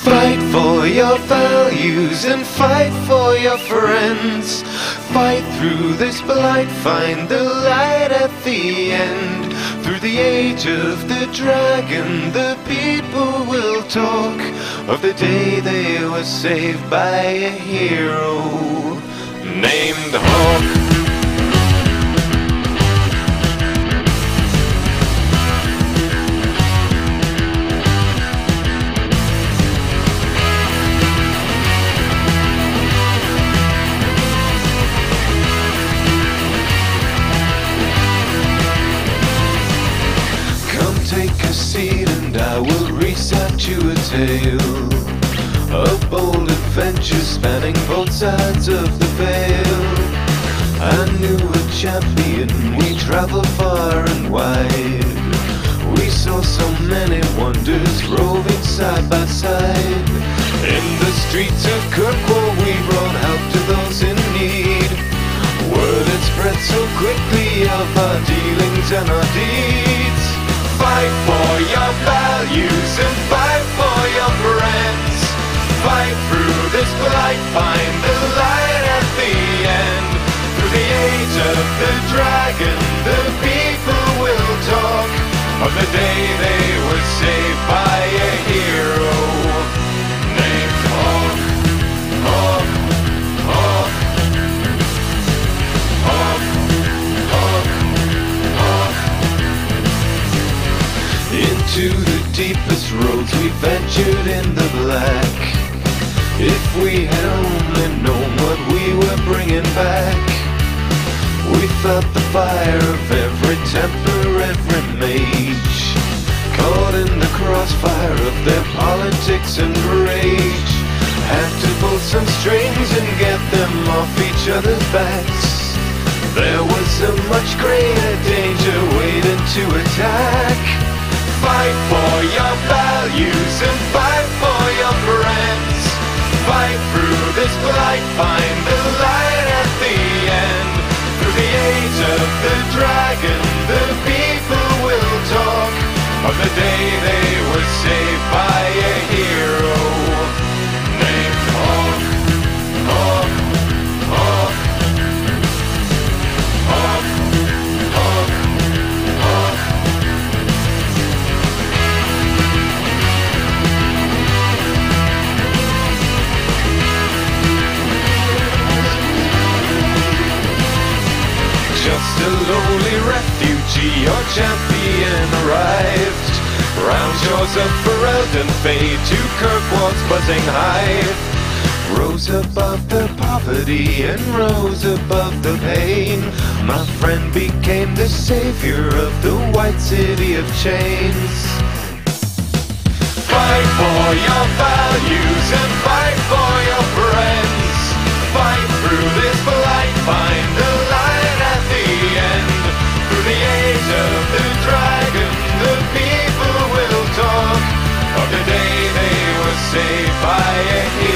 Fight for your values and fight for your friends. Fight through this blight, find the light at the end. Through the age of the dragon, the people will talk of the day they were saved by a hero named Hawk. Take a seat and I will recite you a tale of bold adventures spanning both sides of the veil. I knew a champion, we traveled far and wide. We saw so many wonders roving side by side. In the streets of Kirkwall we brought help to those in need. Word had spread so quickly of our dealings and our deeds. Fight for your values and fight for your friends. Fight through this blight, find the light at the end. Through the age of the dragon, the people will talk of the day they were saved by a hero named Hawk. Hawk, Hawk, Hawk, Hawk, Hawk. Into the deepest roads we ventured in the black. If we had only known what we were bringing back. We felt the fire of every temper, every mage, caught in the crossfire of their politics and rage. Had to pull some strings and get them off each other's backs. There was a much greater danger waiting to attack. Fight for your values and fight for your friends. Fight through this blight, find the light at the end. Through the age of the dragon, the people will talk of the day they were saved by a hero named Hawk. Hawk, Hawk, Hawk, Hawk, Hawk. Just a lowly refugee, your champion arrived. Round shores of Ferelden fade to Kirkwall's buzzing hive. Rose above the poverty and rose above the pain. My friend became the savior of the white city of chains. Fight for your values and fight for your friends. Fight through this blight, find the light at the end. Through the age of the dragon, the people will talk of the day they were saved by a hero.